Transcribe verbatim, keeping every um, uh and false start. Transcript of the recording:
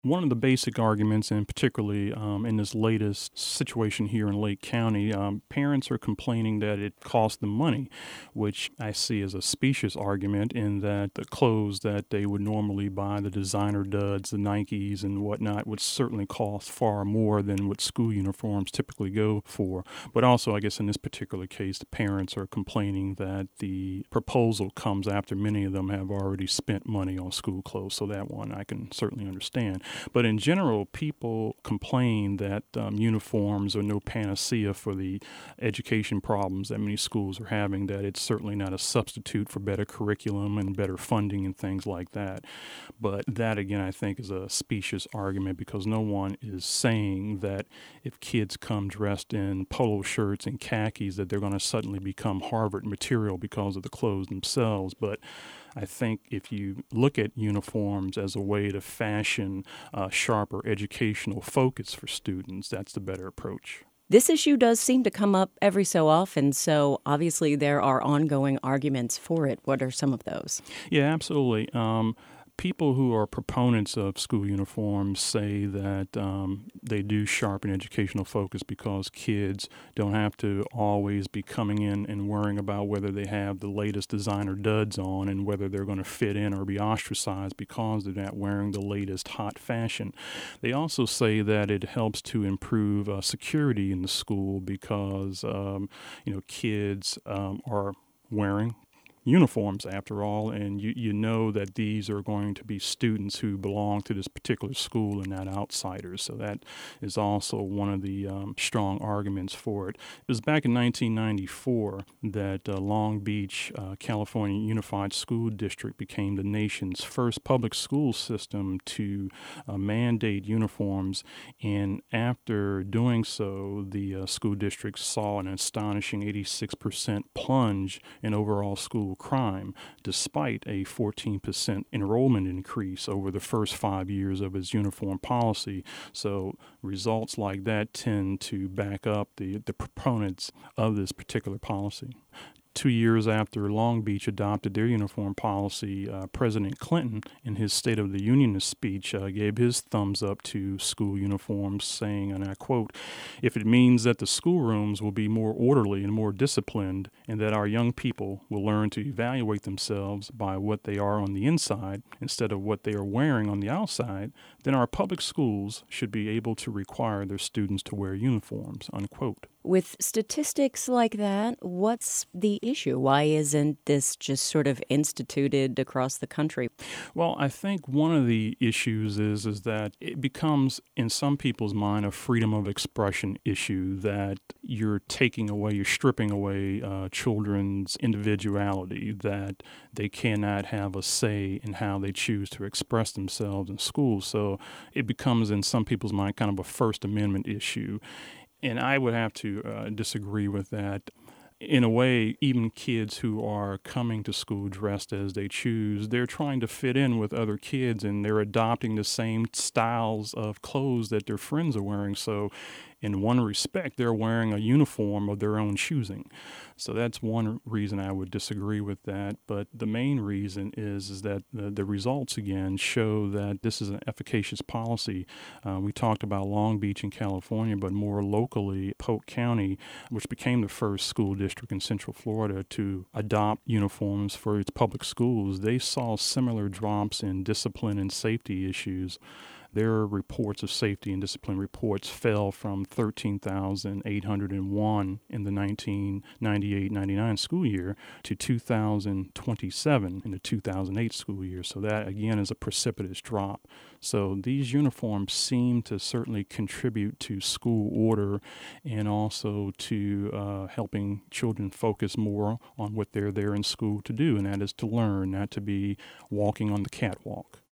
One of the basic arguments, and particularly um, in this latest situation here in Lake County, um, parents are complaining that it costs them money, which I see as a specious argument in that the clothes that they would normally buy, the designer duds, the Nikes and whatnot, would certainly cost far more than what school uniforms typically go for. But also, I guess in this particular case, the parents are complaining that the proposal comes after many of them have already spent money on school clothes. So that one I can certainly understand. But in general, people complain that um, uniforms are no panacea for the education problems that many schools are having, that it's certainly not a substitute for better curriculum and better funding and things like that. But that, again, I think is a specious argument because no one is saying that if kids come dressed in polo shirts and khakis that they're going to suddenly become Harvard material because of the clothes themselves. But I think if you look at uniforms as a way to fashion a sharper educational focus for students, that's the better approach. This issue does seem to come up every so often, so obviously there are ongoing arguments for it. What are some of those? Yeah, absolutely. Um, People who are proponents of school uniforms say that um, they do sharpen educational focus because kids don't have to always be coming in and worrying about whether they have the latest designer duds on and whether they're going to fit in or be ostracized because they're not wearing the latest hot fashion. They also say that it helps to improve uh, security in the school because um, you know kids um, are wearing uniforms after all, and you, you know that these are going to be students who belong to this particular school and not outsiders. So that is also one of the um, strong arguments for it. It was back in nineteen ninety-four that uh, Long Beach, uh, California Unified School District became the nation's first public school system to uh, mandate uniforms, and after doing so, the uh, school district saw an astonishing eighty-six percent plunge in overall school crime, despite a fourteen percent enrollment increase over the first five years of its uniform policy. So results like that tend to back up the, the proponents of this particular policy. Two years after Long Beach adopted their uniform policy, uh, President Clinton, in his State of the Union speech, uh, gave his thumbs up to school uniforms, saying, and I quote, "If it means that the schoolrooms will be more orderly and more disciplined, and that our young people will learn to evaluate themselves by what they are on the inside instead of what they are wearing on the outside, then our public schools should be able to require their students to wear uniforms," unquote. With statistics like that, what's the issue? Why isn't this just sort of instituted across the country? Well, I think one of the issues is is that it becomes, in some people's mind, a freedom of expression issue that you're taking away, you're stripping away uh, children's individuality, that they cannot have a say in how they choose to express themselves in school. So it becomes, in some people's mind, kind of a First Amendment issue. And I would have to uh, disagree with that. In a way, even kids who are coming to school dressed as they choose, they're trying to fit in with other kids and they're adopting the same styles of clothes that their friends are wearing. So in one respect, they're wearing a uniform of their own choosing. So that's one reason I would disagree with that. But the main reason is, is that the, the results, again, show that this is an efficacious policy. Uh, we talked about Long Beach in California, but more locally, Polk County, which became the first school district in Central Florida to adopt uniforms for its public schools, they saw similar drops in discipline and safety issues. Their reports of safety and discipline reports fell from thirteen thousand eight hundred one in the nineteen ninety-eight ninety-nine school year to two thousand twenty-seven in the two thousand eight school year. So that, again, is a precipitous drop. So these uniforms seem to certainly contribute to school order and also to uh, helping children focus more on what they're there in school to do, and that is to learn, not to be walking on the catwalk.